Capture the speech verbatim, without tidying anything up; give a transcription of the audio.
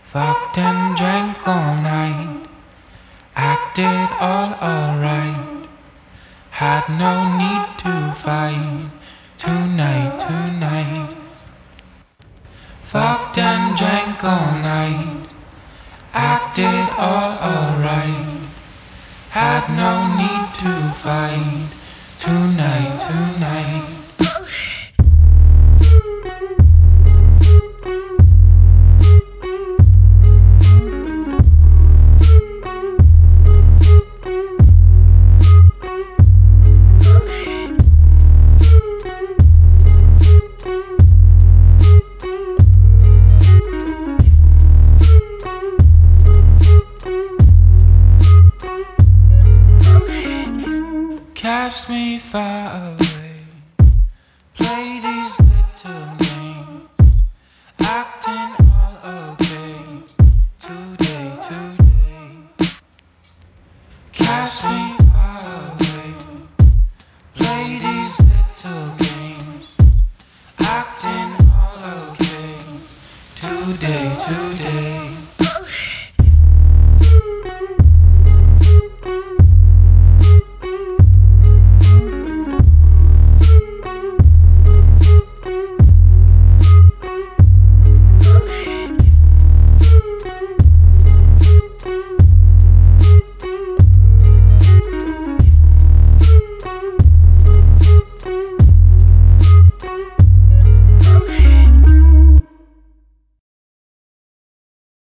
Fucked and drank all night, acted all alright. Had no need to fight tonight, tonight. Fucked and drank all night, acted all alright. Had no need to fight tonight, tonight. Cast me far away, play these little games, acting all okay, today, today. Cast me